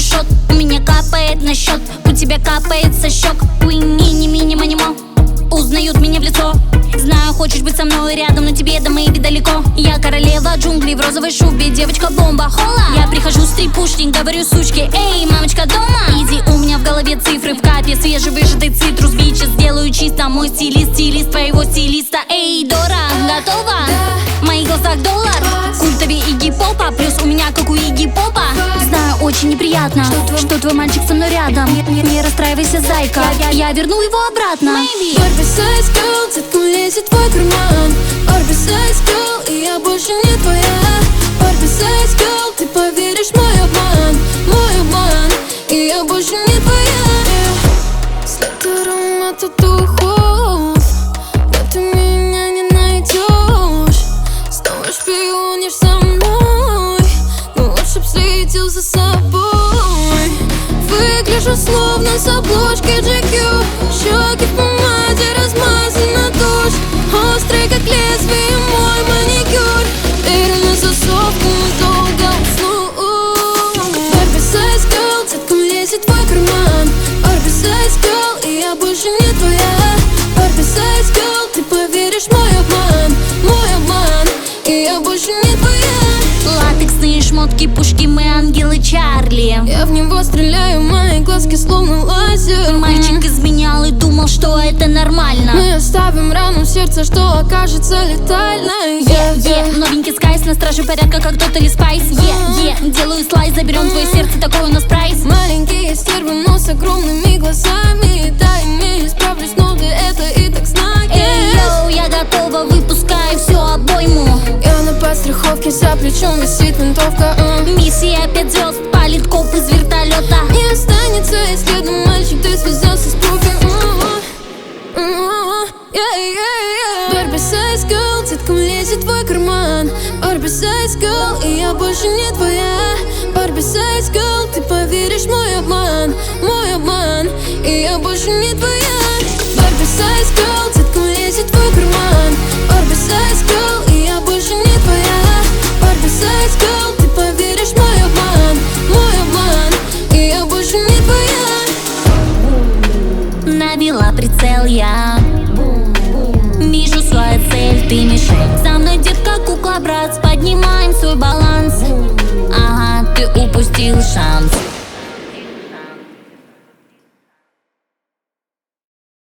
шот, у меня капает на счет, у тебя капает со щек. Мини-мини-манимо, узнают меня в лицо. Знаю, хочешь быть со мной рядом, но тебе до моей далеко. Я королева джунглей в розовой шубе, девочка-бомба, хола. Я прихожу с трипушник, говорю сучке: эй, мамочка дома? Иди, у меня в голове цифры в капе, свежевыжатый цитрус. Бичес сделаю чисто, мой стилист, стилист твоего стилиста. Эй, Дора, готова? В моих глазах доллар, культовее Игги Попа, плюс у меня как у Игги Попа. Знаю, очень неприятно, что твой мальчик со мной рядом. Не расстраивайся, зайка, я верну его обратно. Oversize girl, цветком лезет в твой карман. Oversize girl, и я больше не твоя. Oversize girl, ты поверишь в мой обман, и я больше не твоя. След аромата духов, да ты меня не найдешь. Снова шпионишь со мной, но лучше б следил за собой. Выгляжу словно с обложки GQ, щеки в помаде, размазана тушь. Острый как лезвие мой маникюр, дверь на засов, долго усну. Oversize girl, цветком лезет в твой карман. Oversize girl, и я больше не твоя. Oversize girl, ты поверишь в мой обман, и я больше не твоя. Латексные шмотки, пушки, мы ангелы Чарли. Я в него стреляю, мои глазки словно лазер. Мальчик изменял и думал, что это нормально. Мы оставим рану в сердце, что окажется летальной. Новенький скайс, на страже порядка, как Тотали Спайс. Делаю слайс, заберем твое сердце, такой у нас прайс. Маленькие стервы, но с огромными глазами. Да, ими справлюсь, но ты это и так знаешь. Эй, йоу, я готова, выпускаю всю обойму. Я на подстраховке, за плечом висит винтовка. Миссия 5 звезд, палит коп из вертолета. Не останется и следа, мальчик, ты связался с профи. Oversize girl, цветком лезет в твой карман. Oversize girl, и я больше не твоя. Oversize girl, ты поверишь в мой обман, и я больше не твоя. Oversize girl, цветком лезет в твой карман. Oversize girl, и я больше не твоя. Oversize girl, ты поверишь в мой обман, и я больше не твоя. Навела прицел я, вижу свою цель, ты мишень. Со мной детка, кукла, брат, поднимаем свой баланс. Ага, ты упустил шанс.